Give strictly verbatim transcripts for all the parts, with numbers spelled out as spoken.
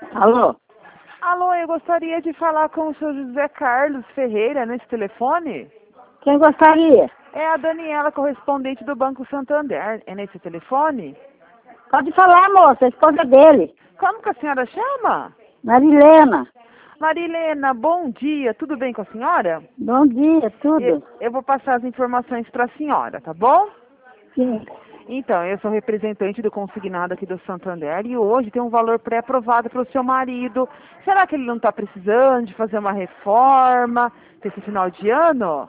Alô? Alô, eu gostaria de falar com o senhor José Carlos Ferreira nesse telefone. Quem gostaria? É a Daniela, correspondente do Banco Santander. É nesse telefone? Pode falar, moça, a esposa dele. Como que a senhora chama? Marilena. Marilena, bom dia. Tudo bem com a senhora? Bom dia, Eu, tudo? eu vou passar as informações para a senhora, tá bom? Sim. Então, eu sou representante do consignado aqui do Santander e hoje tem um valor pré-aprovado para o seu marido. Será que ele não está precisando de fazer uma reforma nesse final de ano?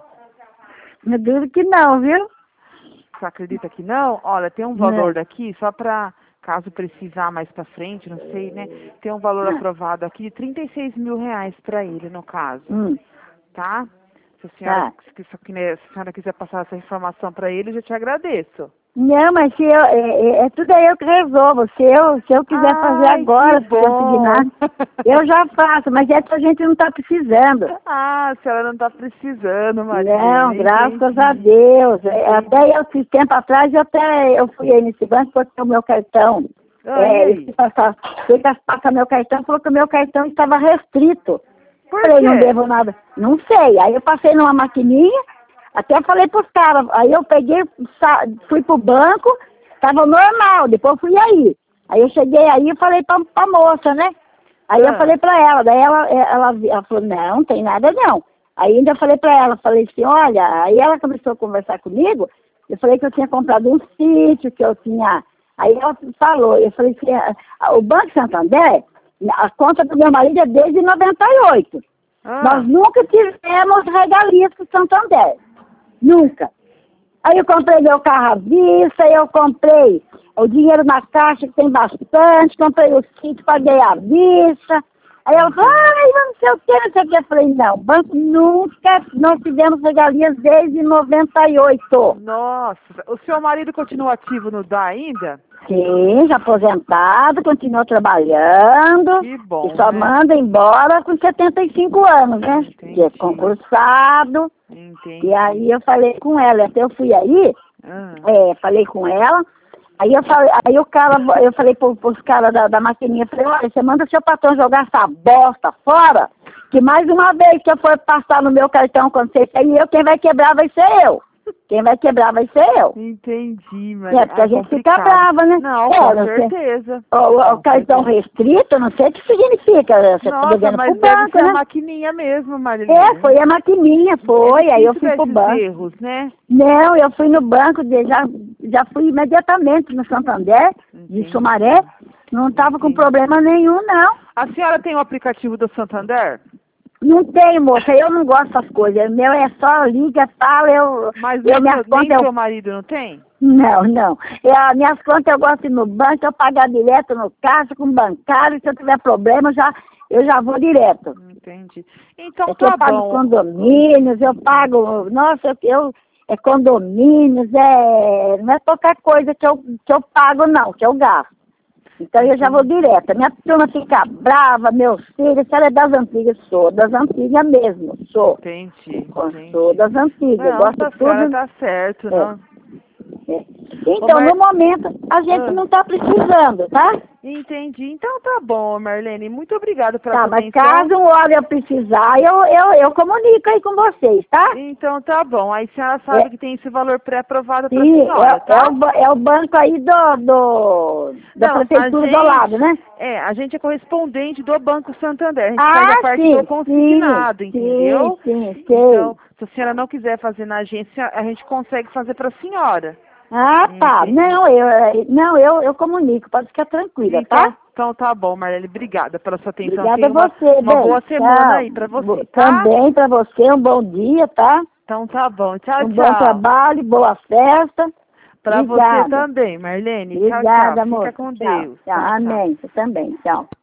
Me duvido que não, viu? Você acredita que não? Olha, tem um valor daqui, só para caso precisar mais para frente, não sei, né? Tem um valor Ah. aprovado aqui de trinta e seis mil reais para ele, no caso, Hum. tá? Se a senhora, Tá. se, se a senhora quiser passar essa informação para ele, eu já te agradeço. Não, mas se eu, é, é, é tudo eu que resolvo. Se eu, se eu quiser fazer Ai, agora, que se bom. consignar, eu já faço, mas é que a gente não está precisando. Ah, a senhora não está precisando, Marilena. Não, graças Entendi. a Deus. É, Entendi. até eu, esse tempo atrás, eu até eu fui aí nesse banco, porque o meu cartão, Ah, é, e aí? eu fui passar, fui passar meu cartão, falou que o meu cartão estava restrito. Por Falei, não quê? devo nada. Não sei. Aí eu passei numa maquininha, até falei pros caras. Aí eu peguei, sa- fui pro banco, tava normal, depois fui aí. Aí eu cheguei aí e falei pra, pra moça, né? Aí eu Ah. falei pra ela, daí ela, ela, ela falou, não, não tem nada não. Aí ainda falei pra ela, falei assim, olha, aí ela começou a conversar comigo, eu falei que eu tinha comprado um sítio, que eu tinha. Aí ela falou, eu falei assim, "Ah, ah, o Banco Santander, a conta do meu marido é desde noventa e oito. Ah. Nós nunca tivemos regalias com o Santander. Nunca. Aí eu comprei meu carro à vista, eu comprei o dinheiro na caixa, que tem bastante, comprei o sítio, paguei à vista. Aí ela falou, ai, não sei o que, não sei o que. Eu falei, não, o banco nunca, nós tivemos regalias desde noventa e oito. Nossa, o seu marido continua ativo no D A ainda? Sim, já aposentado, continuou trabalhando. Que bom, E só né? manda embora com setenta e cinco anos, né? Entendi. Que é concursado. Entendi. E aí eu falei com ela, até eu fui aí, Ah. é, falei com ela, aí eu falei, aí o cara, eu falei pro, pros caras da, da maquininha, falei, olha, você manda seu patrão jogar essa bosta fora, que mais uma vez que eu for passar no meu cartão quando você sair, eu, quem vai quebrar vai ser eu. Quem vai quebrar vai ser eu. Entendi, mas É, porque a gente fica brava, né? Não, É, com não sei. certeza. O, o- o Com cartão certeza. restrito, não sei o que significa, você tá Nossa, devendo mas pro deve banco, ser a né? maquininha mesmo, Marilene. É, foi a maquininha, foi, É aí eu difícil fui pro esses banco. erros, né? Não, eu fui no banco, de- já, já fui imediatamente no Santander, de Entendi. Sumaré, não estava com Entendi. problema nenhum, não. A senhora tem o aplicativo do Santander? Não tem, moça, eu não gosto dessas coisas, o meu é só liga, fala, eu, Mas eu o minhas seu, nem contas, eu, seu marido não tem? não, não, eu, as minhas contas eu gosto de ir no banco, eu pagar direto no caixa com bancário, se eu tiver problema, eu já, eu já vou direto. Entendi. Então É que eu tá pago bom. condomínios, eu pago, nossa, eu, eu é condomínios, é, não é qualquer coisa que eu, que eu pago não, que eu gasto. Então eu já vou direto. Minha turma fica brava, meus filhos, se ela é das antigas, sou das antigas mesmo, sou. Entendi, Sou entendi. das antigas, Não, gosto tá, de senhora tudo. tá certo, É. não. É. Então, Ô, Mar- no momento, a gente Ah. não está precisando, tá? Entendi. Então tá bom, Marlene. Muito obrigada pela Tá, sua mas atenção. caso uma hora eu precisar, eu, eu, eu comunico aí com vocês, tá? Então tá bom. Aí a senhora sabe É. que tem esse valor pré-aprovado pra Sim, senhora, é, tá? é, o, ba- é o banco aí do, do, da Não, prefeitura a do lado, gente, né? é, a gente é correspondente do Banco Santander. A gente Ah, faz a parte sim, do consignado, sim, entendeu? sim, sim, sei. Então, se a senhora não quiser fazer na agência, a gente consegue fazer pra senhora. Ah, tá. Entendi. Não, eu, eh, não, eu, eu comunico, pode ficar tranquila, Então, tá? então tá bom, Marlene. Obrigada pela sua atenção. Obrigada a Tenha uma, você, uma bem. boa semana Tchau. aí pra você, Bo- tá? Também pra você, um bom dia, tá? Então tá bom. Tchau, Um bom tchau. trabalho, boa festa. Pra você Obrigada. também, Marlene. Tchau, tchau. Obrigada, Fica moça. com Tchau, Deus. tchau. Tchau, tchau. Amém. Você também. Tchau.